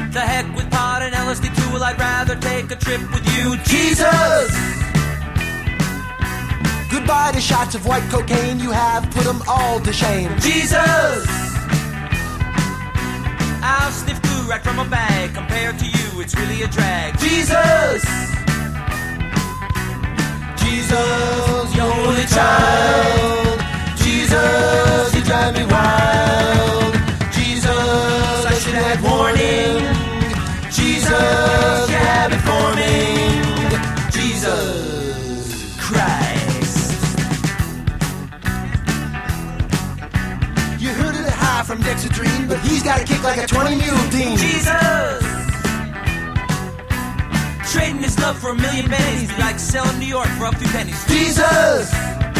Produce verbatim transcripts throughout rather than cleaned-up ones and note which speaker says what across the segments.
Speaker 1: The heck with pot and L S D too. Well, I'd rather take a trip with you, Jesus.
Speaker 2: Goodbye to shots of white cocaine, you have put them all to shame.
Speaker 1: Jesus. I'll sniff glue right from a bag. Compared to you, it's really a drag. Jesus. Jesus, your holy child. Jesus, you drive me wild. Jesus, I should have had warning. Jesus, you have it forming. Jesus Christ.
Speaker 2: You heard of the high from Dexedrine, but he's got a kick like a twenty mule team.
Speaker 1: Jesus. Trading his love for a million pennies be like selling New York for a few pennies.
Speaker 2: Jesus.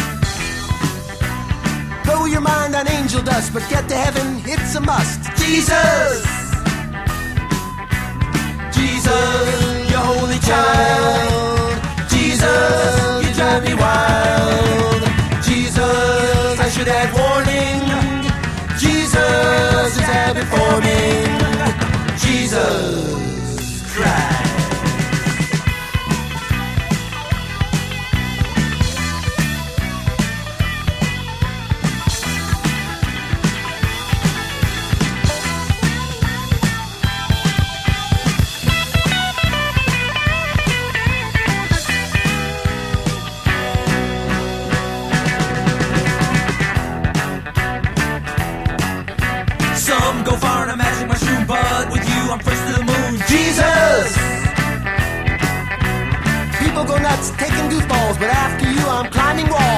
Speaker 2: Blow your mind on angel dust, but get to heaven, it's a must.
Speaker 1: Jesus. Jesus, your holy child. Jesus, you drive me wild. Jesus, I should have warning. Jesus is habit forming. Jesus Christ. Some go far in a magic mushroom, but with you I'm first to the moon. Jesus!
Speaker 2: People go nuts taking goofballs, but after you I'm climbing walls.